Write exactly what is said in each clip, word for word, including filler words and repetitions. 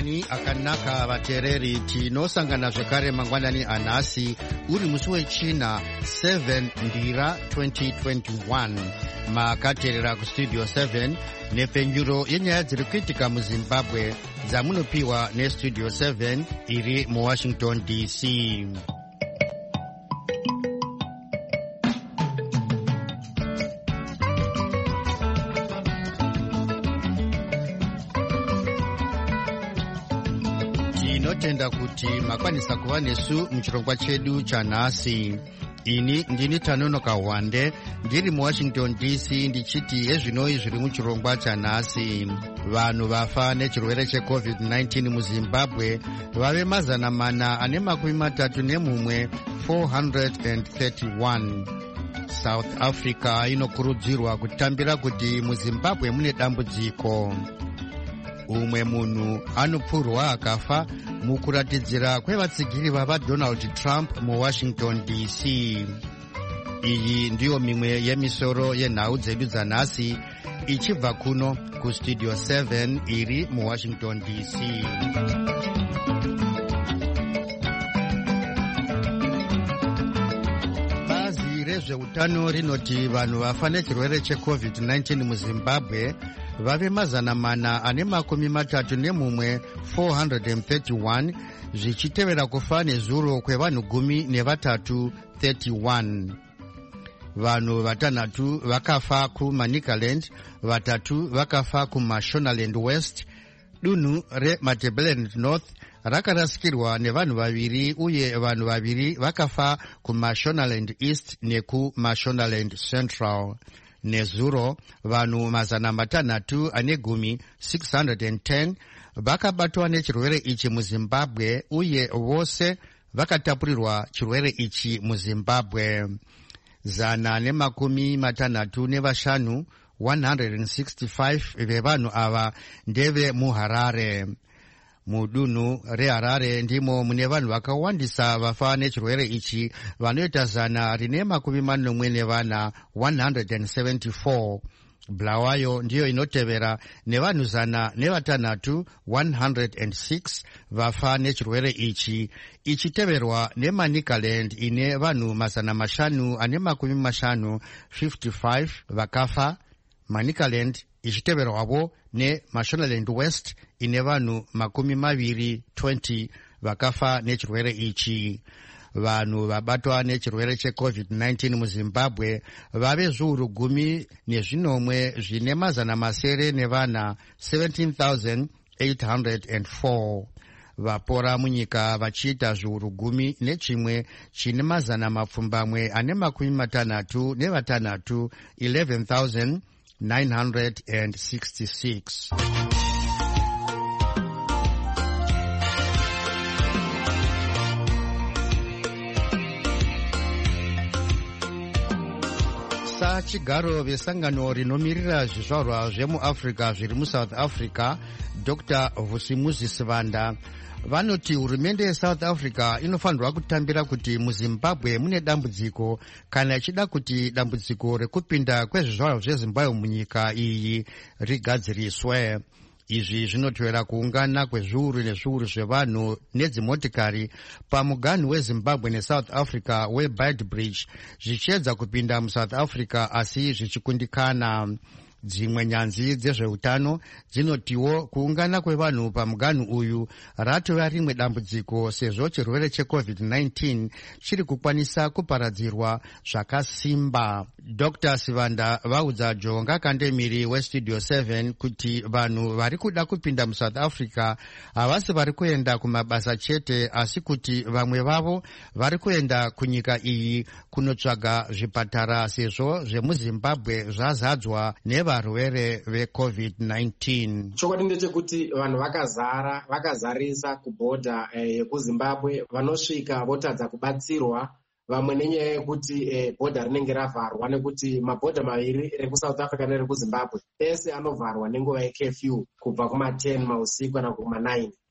mangwanani akanaka vateereri tinosangana zvekare mangwanani anhasi uri musi wechina seven ndira twenty twenty-one makateerera kustudio seven nepfenyuro yenyaya dziri kuitika muzimbabwe dzamunopiwa nestudio seven iri muwashington D C. Tinotenda kuti makwanisa kuva nesu muchirongwa chedu chanhasi. Ini ndini Tanonoka Wande ndiri muwashington D C ndichiti ezvinoi zviri muchirongwa chanhasi. Vanhu vafa nechirwere checovid nineteen muzimbabwe vave mazana mana ane makumi matatu nemumwe four hundred thirty-one. South Africa inokurudzirwa kutambira kuti muzimbabwe mune dambudziko. Umwe munhu anopfurwa akafa mukuratidzira kwevatsigiri vava Donald Trump muwashington D C. Iyi ndiyo mimwe yemisoro yenhau dzedu dzanhasi ichibva kuno kustudio seven iri muwashington D C. Bazi rezveutano rinoti vanhu vafa nechirwere checovid nineteen muzimbabwe vave mazana mana ane makumi matatu nemumwe four hundred thirty-one zvichitevera kufa nezuro kwevanhu gumi nevatatu thirty-one. Vanhu vatanhatu vakafa kuManicaland, vatatu vakafa kuMashonaland West. Dunhu reMatabeleland North rakarasikirwa nevanhu vaviri uye vanhu vaviri vakafa kuMashonaland East nekuMashonaland Central. Nezuro vanhu mazana matanhatu ane gumi six hundred ten vakabatwa nechirwere ichi muzimbabwe uye vose vakatapurirwa chirwere ichi muzimbabwe. Zana nemakumi matanhatu nevashanu one hundred sixty-five vevanhu ava ndeve muHarare. Mudunhu reHarare ndimo mune vanhu vakawandisa vafa nechirwere ichi vanoita zana rine makumi manomwe nevana one hundred seventy-four. Bulawayo ndiyo inotevera nevanhu zana nevatanhatu one hundred six vafa nechirwere ichi, ichiteverwa neManicaland ine vanhu mazana mashanu ane makumi mashanu fifty-five vakafa. Manicaland ichiteverwavo neMashonaland West ine vanhu makumi maviri twenty vakafa nechirwere ichi. Vanhu vabatwa nechirwere checovid nineteen muzimbabwe vave zviuru gumi nezvinomwe zvine mazana masere nevana seventeen thousand eight hundred four. Vapora munyika vachiita zviuru gumi nechimwe chine mazana mapfumbamwe ane makumi matanhatu nevatanhatu eleven thousand nine hundred sixty-six. Sachigaro vesangano rinomirira zvizvarwa zvemuAfrica zviri muSouth Africa, Doctor Vusimuzi Sivanda, vanoti hurumende yeSouth Africa inofanirwa kutambira kuti muZimbabwe mune dambudziko kana ichida kuti dambudziko rekupinda kwezvizvarwa zveZimbabwe munyika iyi rigadziriswe. Izvi zvinotevera kuungana kwezviuru nezviuru zvevanhu nedzimotikari pamuganhu weZimbabwe neSouth Africa weBeitbridge zvichiedza kupinda muSouth Africa asi zvichikundikana. Dzimwe nyanzvi dzezveutano dzinotiwo kuungana kwevanhu pamuganhu uyu ratova rimwe dambudziko sezvo chirwere checovid nineteen chiri kukwanisa kuparadzirwa zvakasimba. Doctor Sivanda vaudza Jonga Kandemiri westudio seven kuti vanhu vari kuda kupinda muSouth Africa havasi vari kuenda kumabasa chete asi kuti vamwe vavo vari kuenda kunyika iyi kunotsvaga zvipatara sezvo zvemuZimbabwe zvazadzwa nevarwere vecovid nineteen. Chokwadi ndechekuti vanhu vakazara vakazarisa kubhodha yekuZimbabwe eh, vanosvika votadza kubatsirwa. Vamwe nenyaya yekuti eh, bhodha rinenge ravharwa nekuti mabhodha maviri rekuSouth Africa nerekuZimbabwe ese anovharwa nenguva yecurfew kubva kuma ten mausiku kana kuma nine.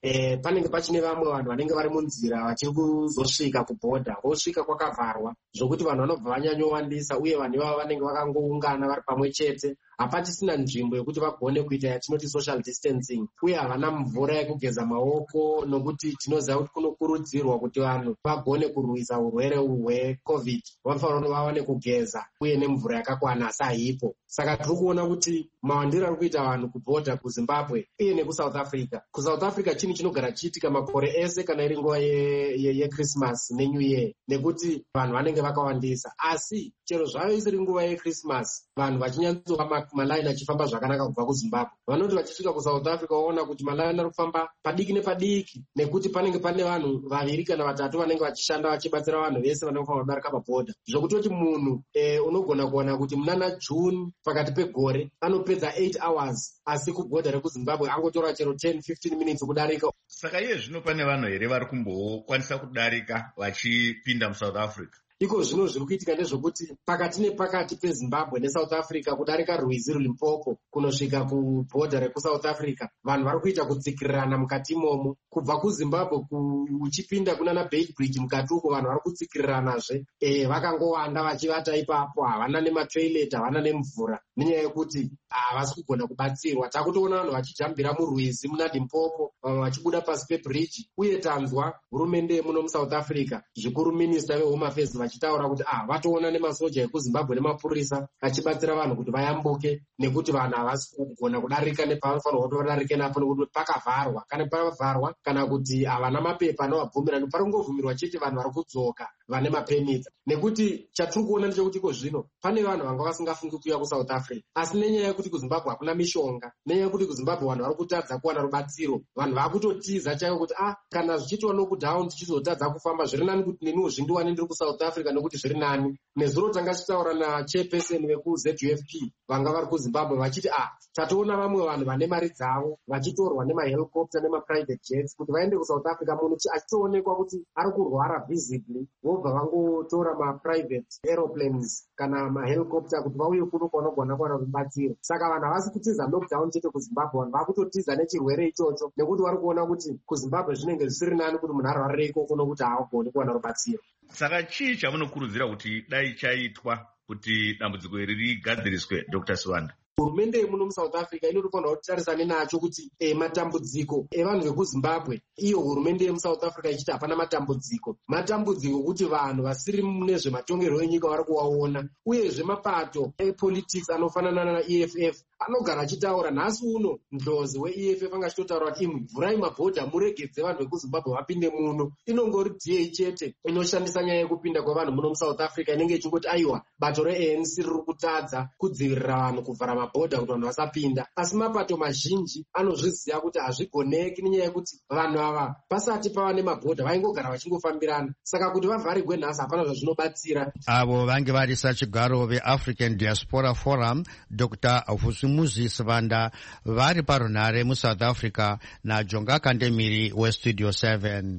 eh, panenge pachine vamwe vanhu vanenge vari munzira vachiri kuzosvika kubhodha, vosvika kwakavharwa zvokuti vanhu vanobva vanyanyowandisa, uye vanhu ivava vanenge vakangoungana vari pamwe chete. Hapatisina nzvimbo yekuti vagone kuita yatinoti social distancing, uye havana mvura yekugeza maoko, nokuti tinoziva kuti kunokurudzirwa kuti vanhu vagone kurwisa urwere hwecovid vanofanira kuti vawane kugeza uye nemvura yakakwana, asi haipo. Saka tiri kuona kuti mawandiro ari kuita vanhu kubhodha kuZimbabwe uye nekusouth africa. KuSouth africa chinhu chinogara chiitika makore ese kana iri nguva yechristmas nenew year, nekuti vanhu vanenge vakawandisa. Asi chero zvavo isiri nguva yechristmas, vanhu vachinyanzova malaini achifamba zvakanaka kubva kuZimbabwe, vanoti vachisvika kuSouth Africa vaona kuti malaini ari kufamba padiki nepadiki, nekuti panenge pane vanhu vaviri kana vatatu vanenge vachishanda vachibatsira vanhu vese vanenge vafamba kudarika pabhodha, zvokutoti munhu eh, unogona kuona kuti munana June pakati pegore anopedza eight hours, asi kubhodha rekuZimbabwe angotora chero ten fifteen minutes kudarika. Saka iye zvino pane vanhu here vari kumbokwanisa kudarika vachipinda muSouth Africa? Iko zvino zviri kuitika ndezvokuti pakati nepakati peZimbabwe neSouth Africa, kudarika Rwizi Limpopo kunosvika kubhodha rekuSouth Africa, vanhu vari kuita kutsikirirana mukati imomo. Kubva kuZimbabwe uchipinda kunana Beitbridge mukati uko, vanhu vari kutsikiriranazve, e, vakangowanda vachivata ipapo, havana nematoilet, havana nemvura, nenyaya yekuti havasi kugona kubatsirwa. Takutoona vanhu vachijambira murwizi muna Limpopo, vamwe vachibuda pasi pebridge, uye tanzwa hurumende yemuno muSouth Africa, zvikuru minista veHome Affairs vachitaura kuti ah vatoona nemasoja ekuZimbabwe nemapurisa achibatsira vanhu kuti vayambuke, nekuti vanhu havasi kugona kudarika nepavanofanirwa kuti vadarike napo, nekuti pakavharwa. Kana pavharwa kana kuti havana mapepa anovabvumira, paringovhumirwa chete vanhu vari kudzoka vane mapemiti. Nekuti chatiri kuona ndechekuti iko zvino pane vanhu vanga vasingafungi kuuya kuSouth Africa, asi nenyaya yekuti kuZimbabwe hakuna mishonga, nenyaya yekuti kuZimbabwe vanhu vari kutadza kuwana rubatsiro, vanhu vakutotiza chaiko kuti ah kana zvichiitwa lockdown tichizotadza kufamba, zviri nani kuti neniwo zvindiwane ndiri kuSouth Africa nekuti zviri nani. Nezuro tanga tichitaura nachairperson vekuZ U F P vanga vari kuZimbabwe vachiti ah tatoona vamwe vanhu vane mari dzavo vachitorwa nemahelicopter nemaprivate jets kuti vaende kuSouth Africa, munhu achitoonekwa kuti ari kurwara visibly, vobva vangotora maprivate aeroplanes kana mahelicopter kuti vauye kuno kwavanogona kuwana rubatsiro. Saka vanhu havasi kutiza lockdown chete kuZimbabwe, vanhu vakutotiza nechirwere ichocho, nekuti vari kuona kuti kuZimbabwe zvinenge zvisiri nani kuti munhu arwarire ikoko nokuti haagoni kuwana rubatsiro. Saka chii chamunokurudzira kuti dai chaitwa kuti dambudziko iri rigadziriswe, Doctor Siwanda? Hurumende yemuno muSouth Africa inofanira kuti tarisane nacho kuti e, matambudziko evanhu vekuZimbabwe, iyo hurumende yemuSouth Africa ichiti hapana matambudziko. Matambudziko kuti vanhu vasiri munezvematongerwo enyika vari kuwaona, uyezve mapato epolitics anofanana naE F F anogara achitaura. Nhasi uno ndlozi weE F F anga achitotaura kuti imwe vhurai mabhodha muregedze vanhu vekuZimbabwe vapinde muno. Inongori D A chete inoshandisa nyaya yekupinda kwevanhu muno muSouth Africa, inenge ichingoti aiwa bato reA N C riri kutadza kudzivirira vanhu kuvhara mabhodha kuti vanhu vasapinda, asi mapato mazhinji anozviziva kuti hazvigoneki, nenyaya yekuti vanhu ava pasati pava nemabhodha vaingogara vachingofambirana. Saka kuti vavharigwe nhasi hapana zvazvinobatsira. Avo vange vari sachigaro veAfrican Diaspora Forum, Doctor Vusimuzi Siwanda, vari parunhare muSouth Africa, naJonga Kandemiri weStudio seven.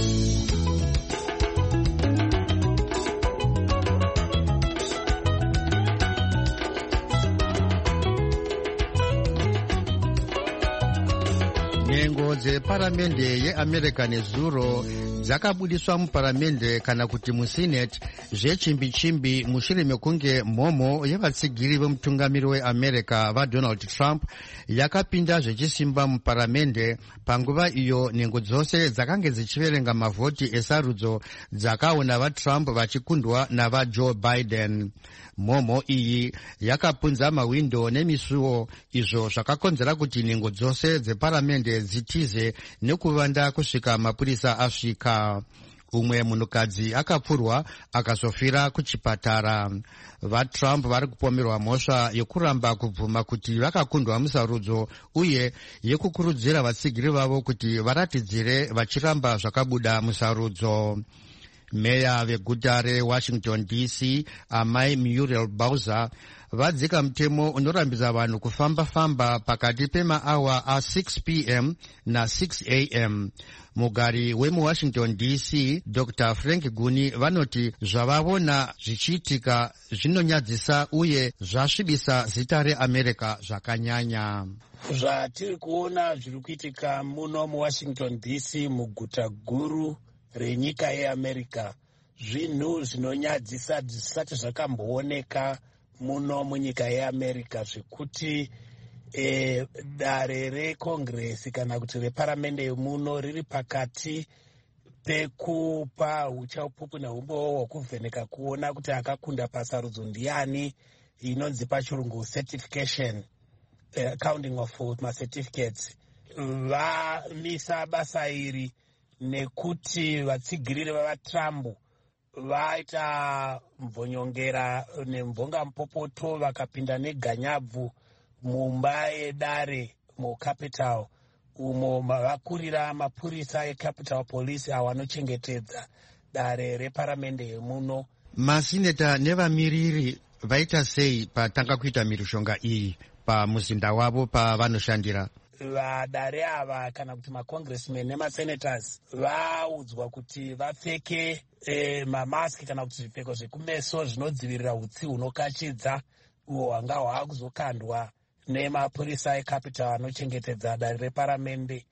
Nhengo dzeparamende yeAmerica nezuro dzakabudiswa muparamende kana kuti musenate zvechimbi-chimbi mushure mekunge mhomho yevatsigiri vemutungamiri weAmerica vaDonald Trump yakapinda zvechisimba muparamende panguva iyo nhengo dzose dzakange dzichiverenga mavhoti esarudzo dzakaona vaTrump vachikundwa navaJoe Biden. Mhomho iyi yakapunza mawindo nemisuwo, izvo zvakakonzera kuti nhengo dzose dzeparamende dzitize nekuvanda kusvika mapurisa asvika. Umwe munhukadzi akapfurwa akazofira kuchipatara. VaTrump vari kupomerwa mhosva yekuramba kubvuma kuti vakakundwa musarudzo uye yekukurudzira vatsigiri vavo kuti varatidzire vachiramba zvakabuda musarudzo. Meya veguta reWashington D C Amai Muriel Bowser vadzika mutemo unorambidza vanhu kufamba-famba pakati pemaawa a-six p m na six a m Mugari wemuWashington D C Doctor Frank Guni vanoti zvavavona zvichiitika zvinonyadzisa uye zvasvibisa zita reAmerica zvakanyanya. Zvatiri kuona zviri kuitika muno muwashington d c, muguta guru renyika yeamerica, zvinhu zvinonyadzisa zvisati zvakambooneka muno munyika yeamerica, zvekuti e, dare rekongresi kana kuti reparamende yemuno riri pakati pekupa uchaupupu neumbowo hwekuvheneka kuona kuti akakunda pasarudzo ndiani, inonzi pachirungu certification, uh, counting of macertificates. Vamisa basa iri nekuti vatsigiriri vavatrump vaita mvonyongera nemvonga mupopoto vakapinda neganyabvu mumba yedare mucapital, umo vakurira mapurisa ecapital police awo anochengetedza dare reparamende yemuno. Masineta nevamiriri vaita sei patanga kuita mhirizhonga iyi pamuzinda wavo pavanoshandira? Vadare ava kana kuti macongressmen nemasenators vaudzwa kuti vapfeke e, mamaski kana kuti zvipfeko zvekumeso zvinodzivirira utsi hunokachidza uho hwanga hwaakuzokandwa nemapurisa ecapital anochengetedza dare reparamende,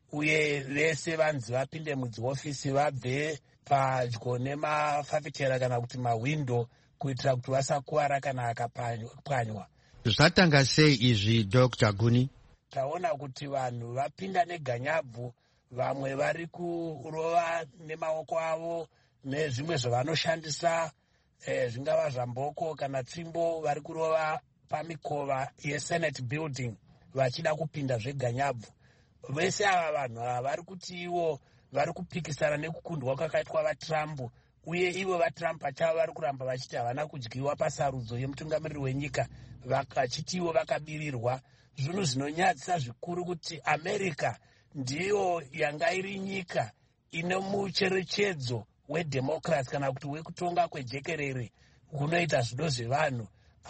uye vese vanzi vapinde mudziofisi vabve padyo nemafafitera kana kuti mawindo kuitira kuti vasakuwara kana akapwanywa. Zvatanga sei izvi Doctor Guni? Taona kuti vanhu vapinda neganyabvu, vamwe vari kurova nemaoko avo nezvimwe zvavanoshandisa, eh, zvingava zvamboko kana tsvimbo, vari kurova pamikova yesenate building vachida kupinda zveganyabvu. Vese ava vanhu ava vari kuti ivo vari kupikisana nekukundwa kwakaitwa vatrump, uye ivo vatrump pachavo vari kuramba vachiti havana kudyiwa pasarudzo yemutungamiriri wenyika, vachiti ivo vakabirirwa. Zvinhu zvinonyadzisa zvikuru kuti America ndiyo yanga iri nyika ine mucherechedzo wedemocracy kana kuti wekutonga kwejekerere kunoita zvido zvevanhu,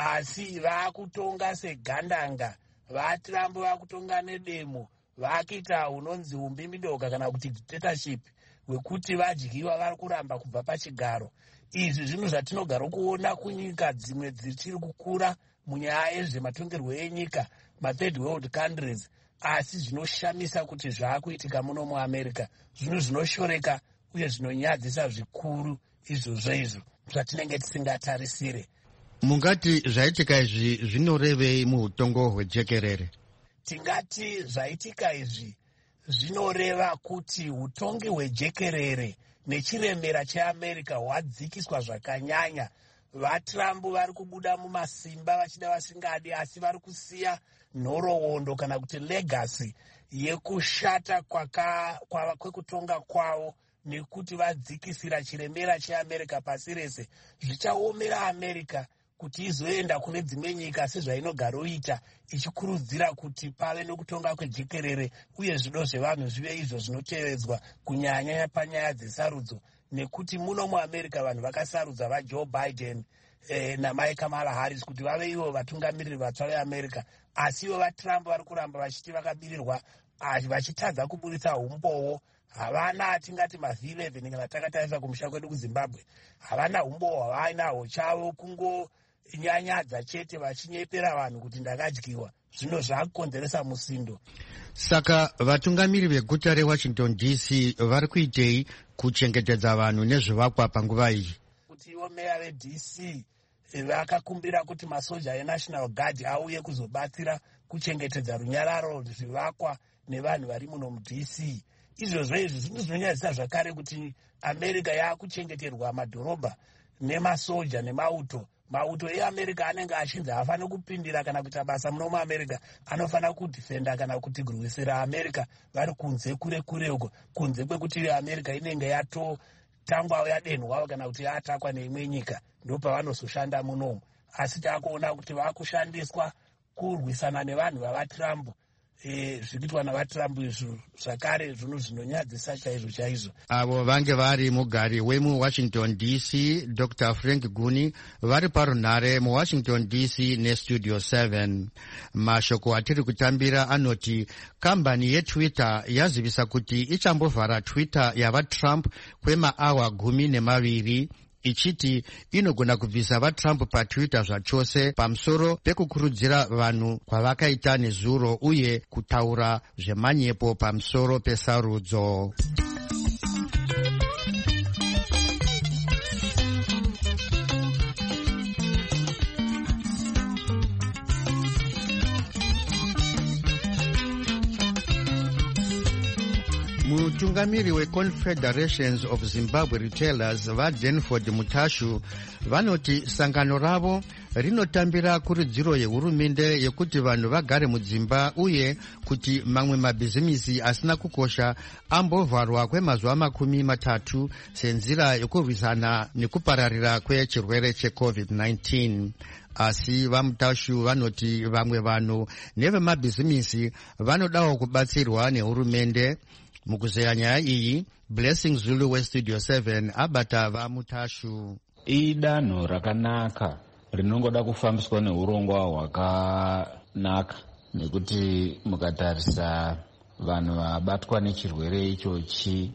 asi vaakutonga segandanga. Vatrump vaakutonga nedemo, vakuita unonzi umbimbidoga kana kuti dictatorship, wekuti vadyiwa vari kuramba kubva pachigaro. Izvi zvinhu zvatinogara kuona kunyika dzimwe dzichiri kukura munyaya yezvematongerwo enyika, mathird world countries, asi zvinoshamisa kuti zvaakuitika muno muamerica, zvinhu zvinoshoreka uye zvinonyadzisa zvikuru izvozvo izvo zvatinenge tisingatarisire. Mungati zvaitika izvi zvinorevei muutongo hwejekerere? Tingati zvaitika izvi zvinoreva kuti utongi hwejekerere nechiremera cheamerica hwadzikiswa zvakanyanya. VaTrump vari kubuda mumasimba vachida vasingadi, asi vari kusiya nhoroondo kana kuti legacy yekushata kwekutonga kwavo, nekuti vadzikisira chiremera cheamerica pasi rese. Zvichaomera America kuti izoenda kune dzimwe nyika sezvainogaroita ichikurudzira kuti pave nokutonga kwejekerere uye zvido zvevanhu zvive izvo zvinotevedzwa, kunyanya panyaya dzesarudzo, nekuti muno muamerica vanhu vakasarudza vajoe Biden eh, namai Kamala Harris kuti vave ivo vatungamiriri vatsva veamerica, asi ivo vatrump vari kuramba vachiti vakabirirwa, vachitadza kuburitsa umbowo. Havana atingati mavhi eleven kana takatarisa kumusha kwedu kuZimbabwe, havana umbowo hwavainahwo chavo, kungonyanyadza chete vachinyepera vanhu kuti ndakadyiwa. Zvino zvaakukonzeresa musindo. Saka vatungamiri veguta reWashington D C vari kuitei kuchengetedza vanhu nezvivakwa panguva iyi? Kuti ivo meya veD C vakakumbira kuti masoja eNational Guard auye kuzobatsira kuchengetedza runyararo, zvivakwa nevanhu vari muno muD C. Izvozvo izvi zvinhu zvinonyadzisa zvakare kuti America yaakuchengeterwa madhorobha nemasoja nemauto. Mauto eAmerica anenge achinzi haafani kupindira kana kuita basa muno muAmerica, anofanira kudhifenda kana kuti kurwisira America vari kunze kure kure uko, kunze kwekuti America inenge yatotangwa yadenhwa kana kuti yatakwa neimwe nyika, ndo pavanozoshanda munomu. Asi taakuona kuti vaakushandiswa kurwisana nevanhu vavaTrump. E, zvikiitwa navaTrump izvo zvakare zvinhu zvinonyadzisa chaizvo chaizvo. Avo vange vari mugari wemuWashington D C Doctor Frank Guni vari parunhare muWashington D C nestudio seven. Mashoko atiri kutambira anoti kambani yeTwitter yazivisa kuti ichambovhara Twitter yavaTrump kwemaawa gumi nemaviri ichiti inogona kubvisa vatrump patwitter zvachose pamusoro pekukurudzira vanhu kwavakaita nezuro uye kutaura zvemanyepo pamusoro pesarudzo. Mutungamiri weConfederations of Zimbabwe Retailers vaDenford Mutashu vanoti sangano ravo rinotambira kurudziro yehurumende yekuti vanhu vagare mudzimba uye kuti mamwe mabhizimisi asina kukosha ambovharwa kwemazuva makumi matatu senzira yekurwisana nekupararira kwechirwere checovid nineteen. Asi vamutashu vanoti vamwe vanhu nevemabhizimisi vanodawo kubatsirwa nehurumende. Mukuzeya nyaya iyi, Blessing Zulu weStudio seven abata vamutashu. Idanho rakanaka rinongoda kufambiswa neurongwa hwakanaka, nekuti mukatarisa vanhu vabatwa nechirwere ichochi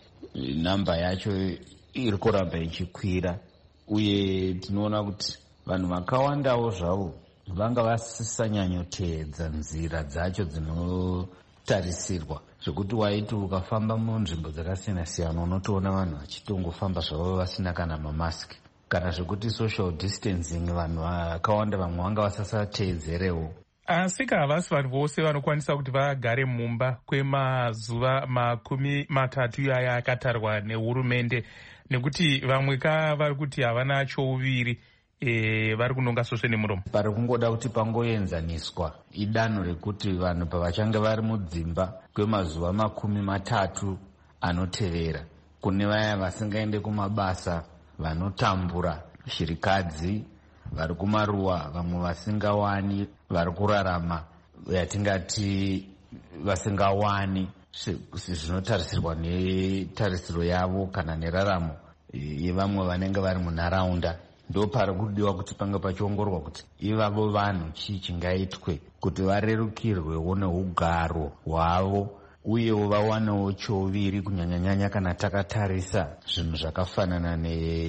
namba yacho iri kuramba ichikwira, uye tinoona kuti vanhu vakawandawo zvavo vanga vasisanyanyoteedza nzira dzacho dzinotarisirwa, zvekuti waiti ukafamba munzvimbo dzakasiyana siyana unotoona vanhu vachitongofamba zvavo vasina kana mamaski, kana zvekuti social distancing vanhu vakawanda vamwe vanga vasasateedzerewo. Asika havasi vanhu vose vanokwanisa kuti vagare mumba kwemazuva makumi matatu iyaya akatarwa nehurumende, nekuti vamwe ka vari kuti havana chouviri E, vari kunonga sosve nemuromo. Pari kungoda kuti pangoenzaniswa idanho rekuti vanhu pavachange vari mudzimba kwemazuva makumi matatu anotevera, kune vaya vasingaende kumabasa, vanotambura, shirikadzi, vari kumaruwa, vamwe vasingawani, vari kurarama yatingati vasingawani zvinotarisirwa netarisiro yavo kana neraramo yevamwe vanenge vari munharaunda. Ndo pari kudiwa kuti pange pachiongorwa kuti ivavo vanhu chii chingaitwe kuti varerukirwewo neugaro hwavo, uyewo vawanewo choviri, kunyanyanyanya kana takatarisa zvinhu zvakafanana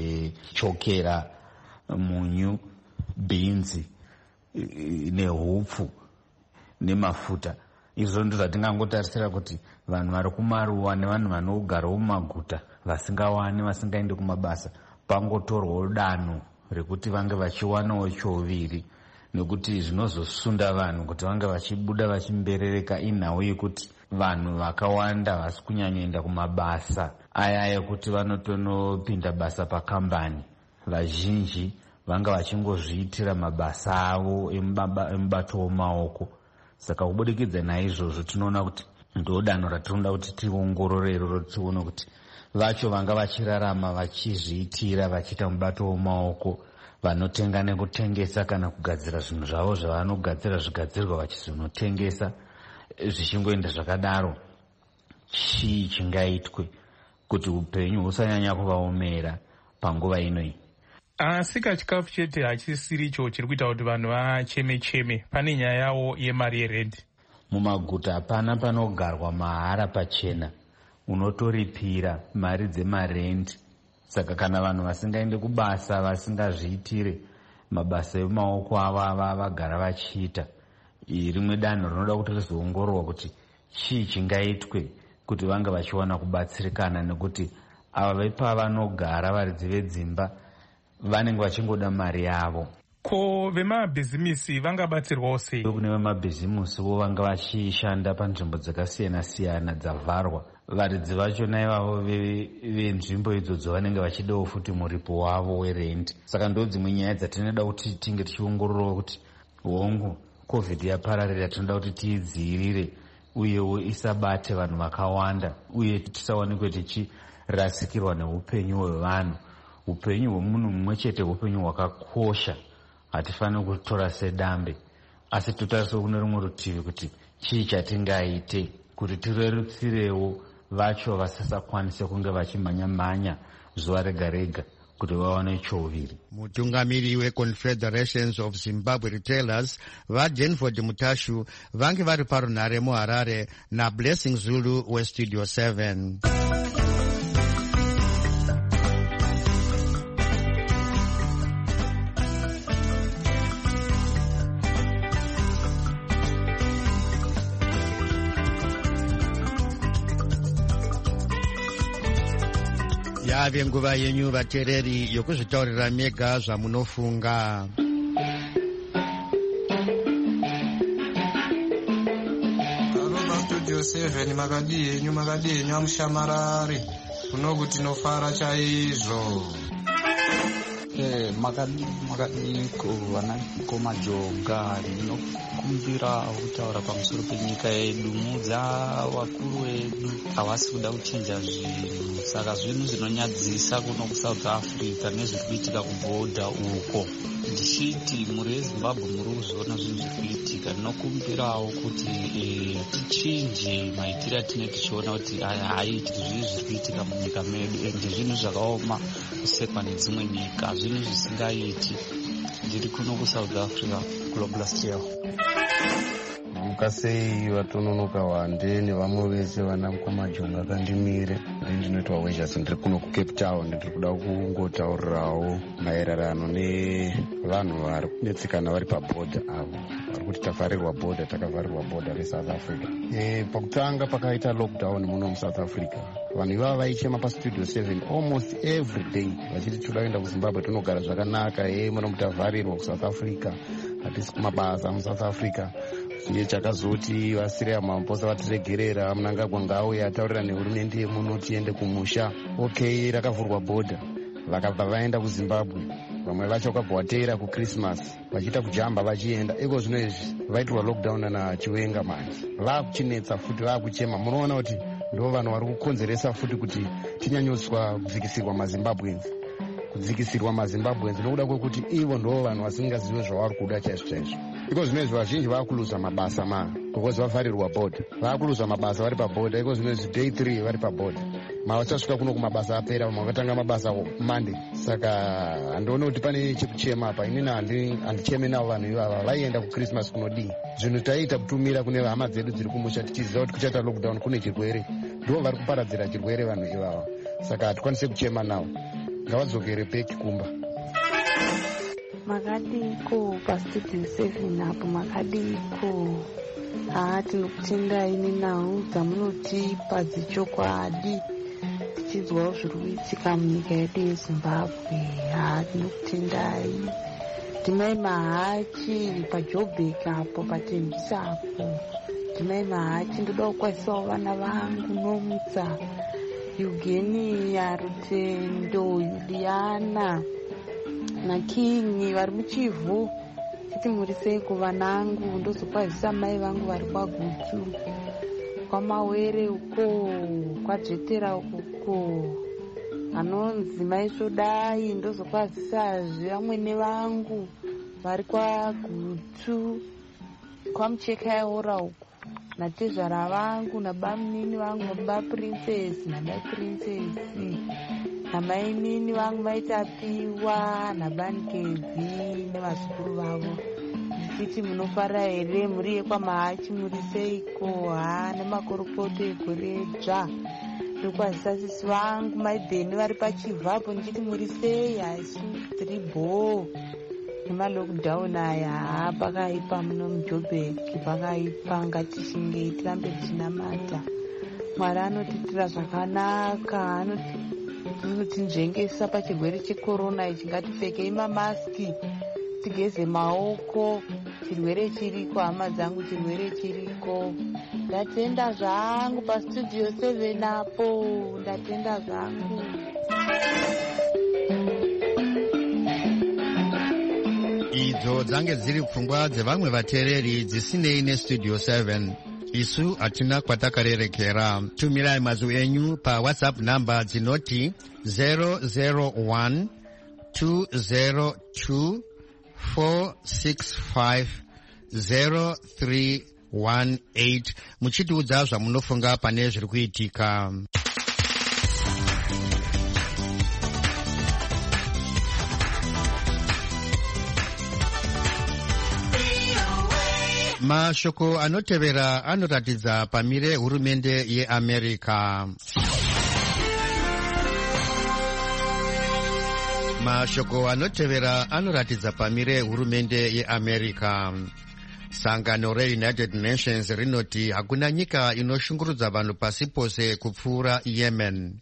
nechokera, munyu, bhinzi nehupfu nemafuta. Izvo ndizvo zvatingangotarisira kuti vanhu vari kumaruwa nevanhu vane ugaro mumaguta vasingawani, vasingaende kumabasa, pangotorwawo danho rekuti vange vachiwanawo choviri, nekuti zvinozosunda vanhu kuti vange vachibuda vachimberereka inhau yekuti vanhu vakawanda vasi kunyanyoenda kumabasa aya yekuti vanotonopinda basa pakambani. Vazhinji vanga vachingozviitira mabasa avo emubato womaoko. Saka kubudikidza naizvozvo tinoona kuti ndo danho ratinoda kuti tiongorore iroro, tione kuti vacho vanga vachirarama vachizviitira vachiita mubato womaoko, vanotenga nekutengesa kana kugadzira zvinhu zvavo zvavanogadzira zvigadzirwa vachizvinotengesa, zvichingoenda zvakadaro, chii chingaitwe kuti upenyu husanyanya kuvaomera panguva inoyi? Asika chikafu chete hachisiri icho chiri kuita kuti vanhu vacheme-cheme. Pane nyaya yawo yemari yerendi. Mumaguta hapana panogarwa mahara pachena, unotoripira mari dzemarendi. Saka kana vanhu vasingaende kubasa, vasingazviitire mabasa emaoko ava vagara vachiita, rimwe danho rinoda kuti rizoongororwa kuti chii chingaitwe kuti vange vachiwana kubatsirikana, nekuti ava vepavanogara varidzi vedzimba vanenge vachingoda mari yavo. Ko vemabhizimisi vangabatsirwawo sei? Kune vemabhizimisi vo vanga vachishanda panzvimbo dzakasiyana siyana dzavharwa, varidzi vacho naivavo venzvimbo idzodzo vanenge vachidawo futi muripo wavo werendi. Saka ndo dzimwe nyaya dzatinoda kuti tinge tichiongorora kuti hongu covid yapararira, tinoda kuti tiidzivirire uyewo isabate vanhu vakawanda, uye tisawanikwe tichirasikirwa neupenyu hwevanhu. Upenyu hwemunhu mumwe chete upenyu hwakakosha, hatifaniri kutora sedambe, asi totariswa kune rumwe rutivi kuti chii chatingaite kuti tirerutsirewo vacho vasasakwanise kunge vachimhanya-mhanya zuva rega rega kuti vaone choviri. Mutungamiri weConfederations of Zimbabwe Retailers vaDenford Mutashu vange vari parunhare muHarare naBlessing Zulu weStudio seven. yave nguva yenyu vateereri yokuzvitaurira mega zvamunofunga. Studio seven makadi yenyu makadi yenyu amushamarari kunokuti nofara chaizvo. Eh, makadi makadi vana komajonga ndinokumbira kutaura pamusoro penyika yedu. Mudza vakuru vedu havasi kuda kuchinja zvinhu, saka zvinhu zvinonyadzisa kuno kuSouth Africa nezviri kuitika kubhodha uko. Ndichiti muri veZimbabwe muri kuzviona zvinhu zviri kuitika. Ndinokumbirawo kuti e, tichinje maitiro atine tichiona kuti haaitiki zvinhu zviri kuitika munyika medu, ende zvinhu zvakaoma kusekwa nedzimwe nyika, zvinhu zvisingaiti. Ndiri kuno kuSouth Africa, Global Steel. Mukasei vatononoka wande nevamwe vese vana mukomajonga kandimire. Ndinoitwa Wejers, ndiri kuno kuCape Town. Ndiri kuda kungotaurirawo maererano nevanhu vari kunetsikana vari pabhodha avo vari kuti tavharirwa bhodha, takavharirwa bhodha reSouth Africa. E, pakutanga pakaita lockdown muno muSouth Africa, vanhu ivava vaichema paStudio seven almost every day vachiti toda kuenda kuZimbabwe tonogara zvakanaka. E, muno mutavharirwa kuSouth Africa, hatisi kumabasa muSouth Africa. Iye chakazoti vasiriya mamposa vatiregerera, Mnangagwa ngauye ataurira nehurumende yemuno tiende kumusha. Okay, rakavhurwa bhodha, vakabva vaenda kuZimbabwe. Vamwe vacho vakabva vateera kuChristmas vachiita kujamba vachienda. Iko zvino izvi vaitirwa lockdown naChiwenga manje vakuchinetsa futi, vakuchema. Munoona kuti ndo vanhu vari kukonzeresa futi kuti tinyanyoswa kudzikisirwa maZimbabweans kudzikisirwa maZimbabweans nokuda kwekuti ivo ndo vanhu vasingazive zvavari kuda chaizvo chaizvo. Iko zvino izvi vazhinji vakuluza mabasa ma because vavharirwa bhodha, vakuluza mabasa vari pabhodha. Iko zvino izvi day three vari pabhodha, mavachasvika kuno kumabasa apera, vamwe vakatanga mabasa Monday. Saka handiona kuti pane chekuchema apa. Inini handicheme navo vanhu ivava, vaienda kuChristmas kunodii. Zvinhu taiita kutumira kune hama dzedu dziri kumusha tichiziva kuti kuchaita lockdown kune chirwere, ndo vari kuparadzira chirwere vanhu ivava. Saka hatikwanisi kuchema navo, ngavadzokere peki kumba. Makadiko paStudio seven apo makadiko. Haa, tinokutendai nenhau dzamunotipa dzechokwadi tichizwawo zviri kuitika munyika yedu yeZimbabwe. Haa, tinokutendai. Ndimai Mahachi paJoburg apo paTembisa apo. Ndimai Mahachi, ndoda kukwasisawo vana vangu Nomutsa, Eugenia, Rutendo, Juliana naKingi vari muchivhu. Titi muri sei kuvanangu, ndozokwazisa mai vangu vari kwaGutu, kwaMawere uko, kwaJetera uko anonzi maisvodai. Ndozokwazisazve vamwene vangu vari kwaGutu, kwaMuchekaora uko, natezvara vangu nabamunini vangu baba Princess nabai Princess namainini vangu vaitapiwa nabanikezi nevazukuru vavo. Ndichiti munofara here, muri yekwamahachi muri seiko? Haa, nemakorokoto egoredzva. Ndokwazisa sisi vangu maibheni vari pachivhapo. Ndichiti muri sei? Haisu tiri bho nemalockdown aya. Haa, pakaipa muno muJoburg, pakaipa. Ngatishingei tirambe tichinamata Mwari. Anotiitira zvakanaka, anotinzvengesa pachirwere chekorona ichi. Ngatipfekei mamaski, tigeze maoko. Chirwere chiriko hama dzangu, chirwere chiriko. Ndatenda zvangu paStudio seven apo, ndatenda zvangu. Idzo dzange dziri pfungwa dzevamwe vateereri dzisinei neStudio seven. Isu hatina kwatakarerekera. Tumirai mazwi enyu paWhatsApp namba dzinoti zero zero one two zero two four six five zero three one eight muchitiudza zvamunofunga pane zviri kuitika. Mashoko anotevera anoratidza pamire hurumende yeAmerica. Mashoko anotevera anoratidza pamire hurumende yeAmerica. Sangano reUnited Nations rinoti hakuna nyika inoshungurudza vanhu pasi pose kupfuura Yemen.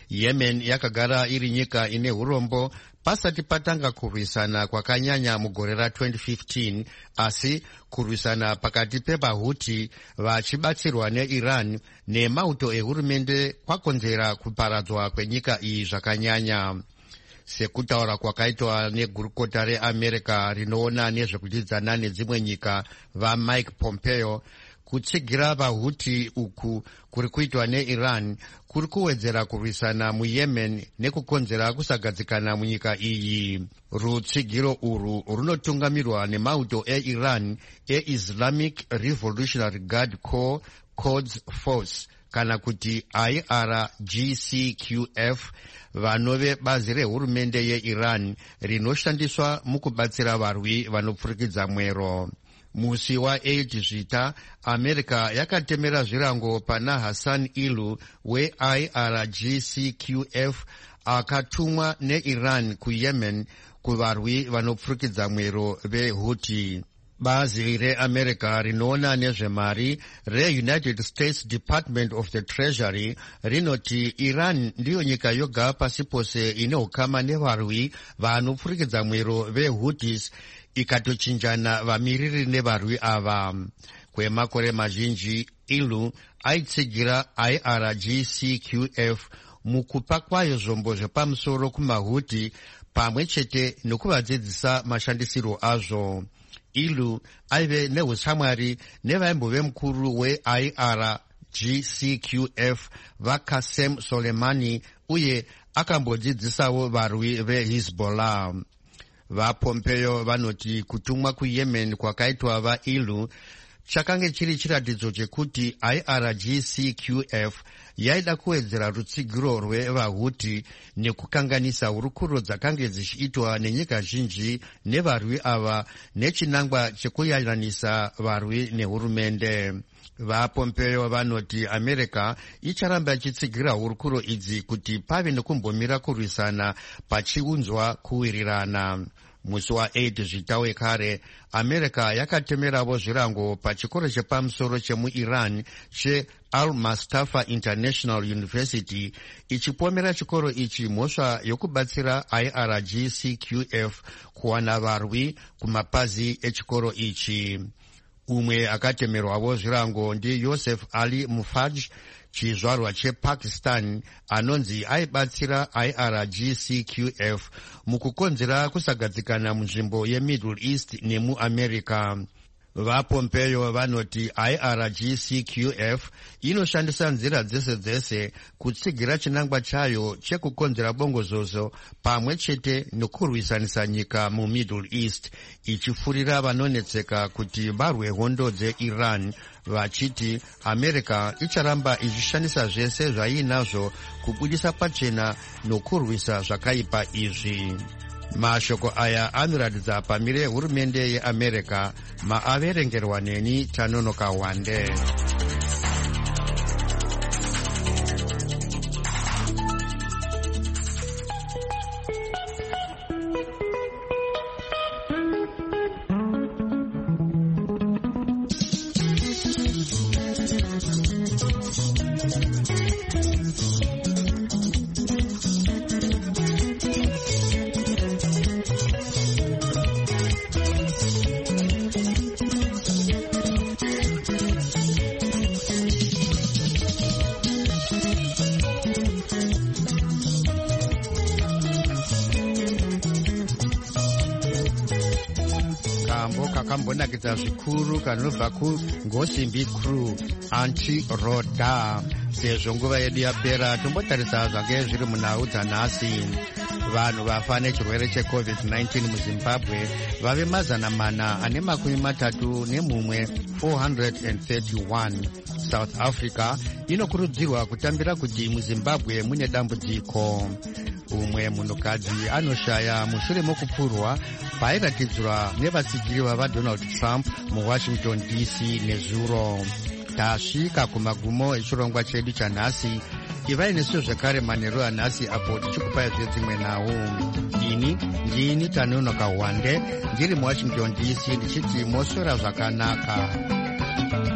Yemen yakagara iri nyika ine urombo pasati patanga kurwisana kwakanyanya mugore ra twenty fifteen, asi kurwisana pakati pevahuti vachibatsirwa neIran nemauto ehurumende kwakonzera kuparadzwa kwenyika iyi zvakanyanya. Sekutaura kwakaitwa negurukota reAmerica rinoona nezvekudyidzana nedzimwe nyika vaMike Pompeo, kutsigira vahuti uku kuri kuitwa neIran kuri kuwedzera kurwisana muYemen nekukonzera kusagadzikana munyika iyi. Rutsigiro urwu runotungamirwa nemauto eIran eIslamic Revolutionary Guard Corps Quds Force kana kuti I R G C Q F, vanove bazi rehurumende yeIran rinoshandiswa mukubatsira varwi vanopfurikidza mwero. Musi wa eight zvita, America yakatemera zvirango pana Hassan Ilu we I R G C Q F akatumwa neIran kuYemen kuvarwi vanopfurikidza mwero veHouthi. Bazi reAmerica rinoona nezvemari reUnited States Department of the Treasury rinoti Iran ndiyo nyika yoga pasi pose ine ukama nevarwi vanopfurikidza mwero veHouthis ikatochinjana vamiriri nevarwi ava. Kwemakore mazhinji, Ilu aitsigira I R G C Q F mukupa kwayo zvombo zvepamusoro kumaHouthi pamwe chete nekuvadzidzisa mashandisiro azvo. Ilu aive neutsamwari nevaimbove mukuru we-I R G C Q F vaKasem Soleimani uye akambodzidzisawo varwi veHezbollah. VaPompeo vanoti kutumwa kuYemen kwakaitwa vaIlu chakange chiri chiratidzo chekuti I R G C Q F yaida kuwedzera rutsigiro rwevaHouthi nekukanganisa hurukuro dzakange dzichiitwa nenyika zhinji nevarwi ava nechinangwa chekuyananisa varwi nehurumende. VaPompeo vanoti America icharamba ichitsigira hurukuro idzi kuti pave nekumbomira kurwisana pachiunzwa kuwirirana. Musi wa eight zvita wekare, America yakatemeravo zvirango pachikoro chepamusoro chemuIran cheAl-Mustafa International University ichipomera chikoro ichi mhosva yokubatsira I R G C Q F kuwana varwi kumapazi echikoro ichi. Umwe akatemerwavo zvirango ndi Yosef Ali Mufaj, chizvarwa chePakistan, anonzi aibatsira I R G C Q F mukukonzera kusagadzikana munzvimbo yeMiddle East nemuAmerica. VaPompeo vanoti I R G C Q F inoshandisa nzira dzese dzese kutsigira chinangwa chayo chekukonzera bongozozo pamwe chete nokurwisanisa nyika muMiddle East, ichifurira vanonetseka kuti varwe hondo dzeIran vachiti America icharamba ichishandisa zvese zvainazvo kubudisa pachena nokurwisa zvakaipa izvi. Mashoko aya anoratidza pamire yehurumende yeAmerica, maaverengerwa neni Tanonoka Wande. Kakambonakidza zvikuru kanobva kuNgosimbi Crew Anti-Roda. Sezvo nguva yedu yapera, tombotarisa zvange zviri munhau dzanhasi. Vanhu vafa nechirwere cheCovid nineteen muZimbabwe vave mazana mana ane makumi matatu nemumwe four hundred thirty-one. South Africa inokurudzirwa kutambira kuti muZimbabwe mune dambudziko. Umwe munhukadzi anoshaya mushure mokupfurwa pairatidzwa nevatsigiri vaDonald Trump muWashington D C nezuro. Tasvika kumagumo echirongwa chedu chanhasi. Ivai nesu zvekare manheru anhasi apo tichikupai zvedzimwe nhau. Ini ndini Tanonoka Wande ndiri muWashington D C ndichiti moswera zvakanaka.